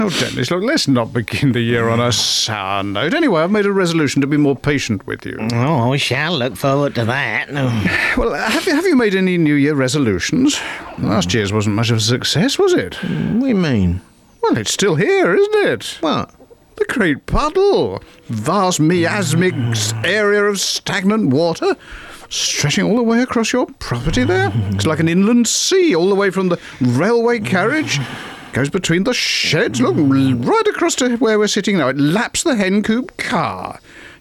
Oh, Dennis, look, let's not begin the year on a sour note. Anyway, I've made a resolution to be more patient with you. Oh, I shall look forward to that. Well, have you made any New Year resolutions? Last year's wasn't much of a success, was it? What do you mean? Well, it's still here, isn't it? What? The Great Puddle. Vast miasmic area of stagnant water stretching all the way across your property there. It's like an inland sea all the way from the railway carriage. Goes between the sheds, look, right across to where we're sitting now. It laps the hen coop car.